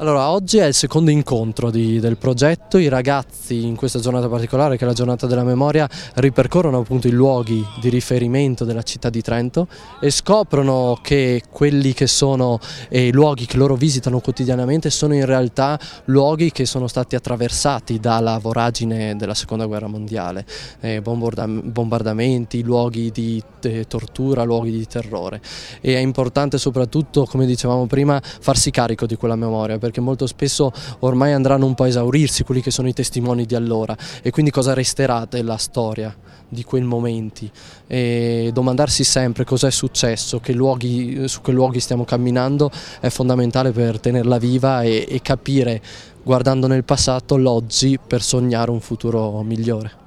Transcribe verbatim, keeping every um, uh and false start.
Allora, oggi è il secondo incontro di- del progetto. I ragazzi in questa giornata particolare, che è la giornata della memoria, ripercorrono appunto i luoghi di riferimento della città di Trento e scoprono che quelli che sono eh, i luoghi che loro visitano quotidianamente sono in realtà luoghi che sono stati attraversati dalla voragine della seconda guerra mondiale, eh, bombardam- bombardamenti, luoghi di eh, tortura, luoghi di terrore, e è importante soprattutto, come dicevamo prima, farsi carico di quella memoria, perché molto spesso ormai andranno un po' a esaurirsi quelli che sono i testimoni di allora, e quindi cosa resterà della storia di quei momenti, e domandarsi sempre cosa è successo, che luoghi, su che luoghi stiamo camminando, è fondamentale per tenerla viva e, e capire, guardando nel passato, l'oggi per sognare un futuro migliore.